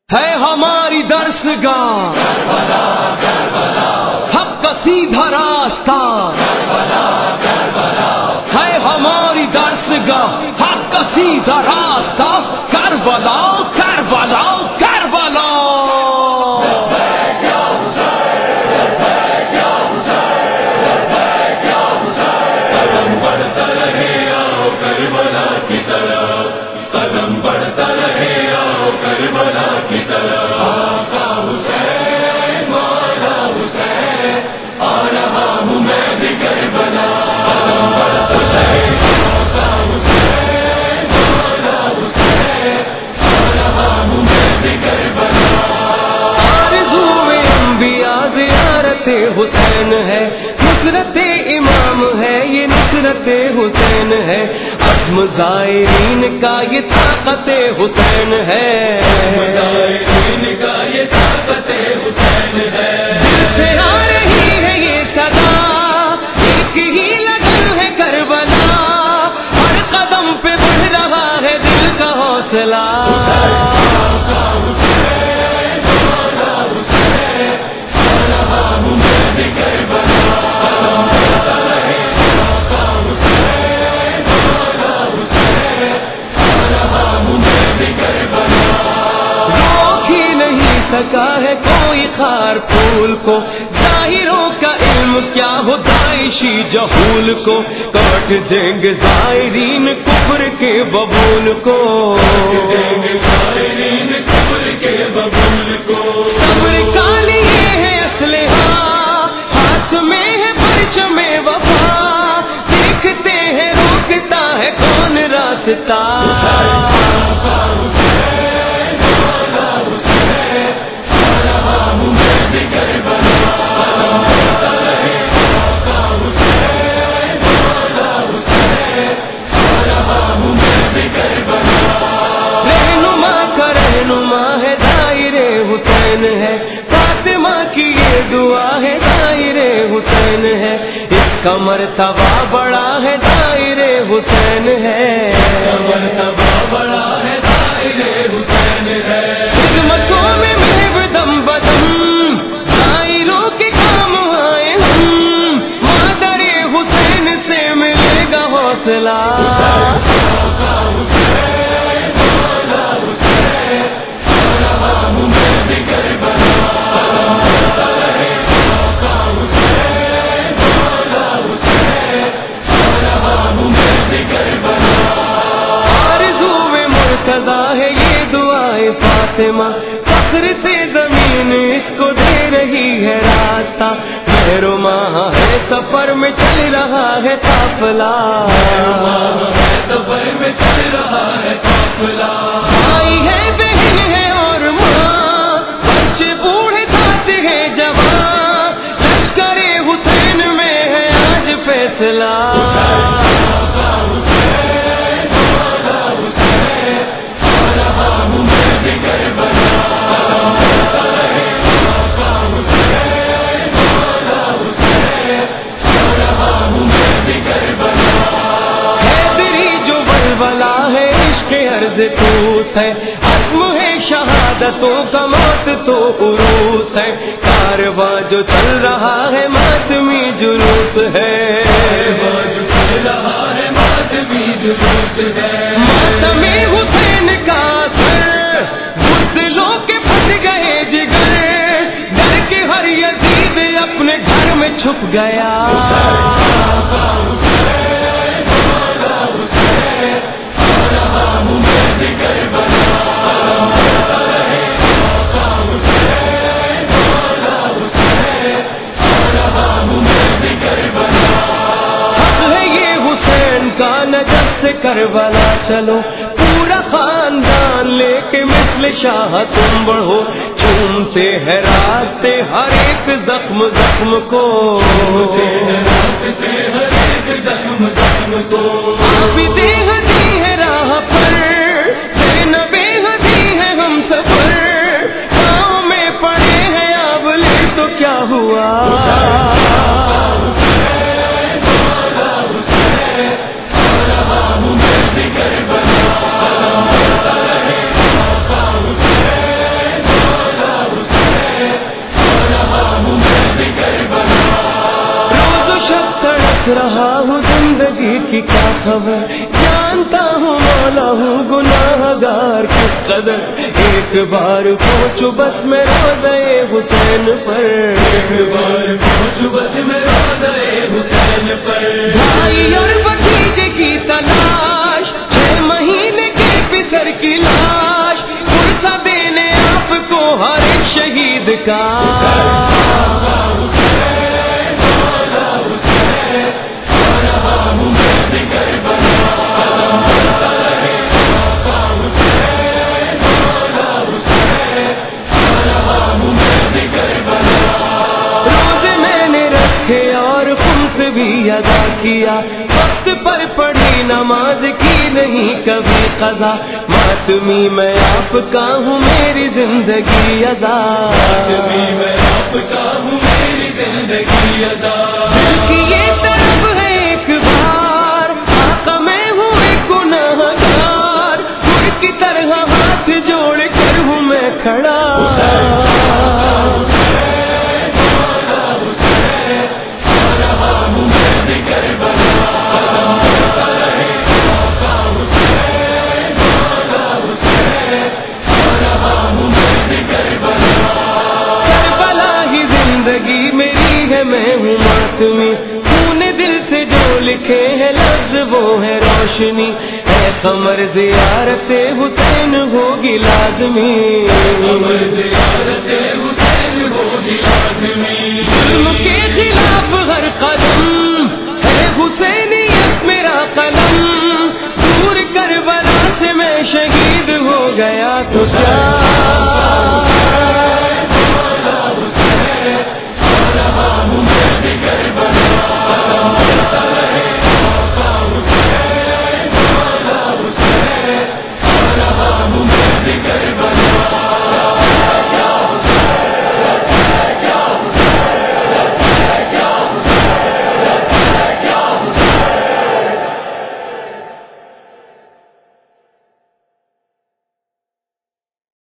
ہے ہماری درسگاہ حق کا سیدھا راستہ، ہے ہماری درسگاہ حق کا سیدھا راستہ، کربلا کربلا کربلا۔ قدم بڑھتا رہے آؤ کربلا کی طرف، قدم بڑھتا رہے آؤ کربلا کی طرف۔ آقا حسین مولا حسین، آ رہا ہوں میں بھی کربلا۔ قدم بڑھتا حسین آقا حسین مولا حسین، آ رہا ہوں میں بھی کربلا۔ آرزو انبیاء زیارت حسین ہے، نصرت امام ہے یہ نصرت حسین ہے، عزم زائرین کا یہ طاقت حسین ہے، زائرین کا یہ طاقت حسین ہے۔ دل سے آ رہی ہے یہ صدا، ایک ہی لگن ہے کربلا، ہر قدم پہ بڑھ رہا ہے دل کا حوصلہ۔ سکا ہے کوئی خار پھول کو، ظاہروں کا علم کیا ہو داعشی جہول کو، کاٹ دیں گے زائرین کفر کے ببول کو، زائرین کفر کے ببول کو۔ صبر کا لیے ہے اسلحہ، ہاتھ میں ہے پرچم وفا، دیکھتے ہیں روکتا ہے کون راستہ۔ ہے فاطمہ کی یہ دعا ہے دائرے حسین ہے، اس کا مرتبہ بڑا ہے دائرے حسین ہے، مرتبہ بڑا ہے دائرے حسین ہے۔ خدمتوں میں محب دم بدم دائروں کے کام آئے ہم، مادر حسین سے ملے گا حوصلہ۔ ہے یہ دعائیں فاطمہ، فخر سے زمین اس کو دے رہی ہے راستہ، مہرماں ہے سفر میں چل رہا ہے قافلہ، سفر میں چل رہا ہے قافلہ۔ بھائی ہے بہن ہے اور ماں، بچے بوڑھے ساتھ ہیں جوان، لشکر حسین میں ہے آج فیصلہ۔ توس ہے عزم ہے شہادتوں کا، موت تو عروس ہے، کارواں جو چل رہا ہے ماتمی جلوس ہے، جو چل رہا ہے ماتمی جلوس ہے۔ ماتم حسین کا سر بزدلوں کے پھٹ گئے جگر، ڈر کے ہر یزید اپنے گھر میں چھپ گیا۔ کربلا چلو پورا خاندان لے کے مثل شاہ تم بڑھو، چومتے ہے راستے ہر ایک زخم زخم کو، راستے ہر ایک زخم زخم کو۔ ابھی بے حدی ہے راہ پر، زینب بے حدی ہے ہم سفر، پاؤں میں پڑے ہیں آبلے تو کیا ہوا۔ کی کیا خبر، جانتا ہوں مولا ہوں گناہ گار کس قدر، ایک بار پہنچو بس میں روضہ حسین پر، ایک بار پہنچو بس میں روضہ حسین پر، بھائی اور بھتیجے کی تلاش، 6 مہینے کے پسر کی لاش، پرسہ دینے آپ کو ہر ایک شہید کا، بھی ادا کیا، وقت پر پڑھی نماز کی نہیں کبھی قضا، ماتمی میں آپ کا ہوں میری زندگی ادا، ماتمی میں آپ کا ہوں میری زندگی ادا، دل کی یہ طرف ہے ایک بار آقا میں ہوں ایک گنہگار، خود کی طرح ہاتھ جوڑ کر ہوں میں کھڑا، میں ہوں ماتمی، خون دل سے جو لکھے ہیں لفظ وہ ہے روشنی، اے قمر زیارت حسین ہوگی لازمی،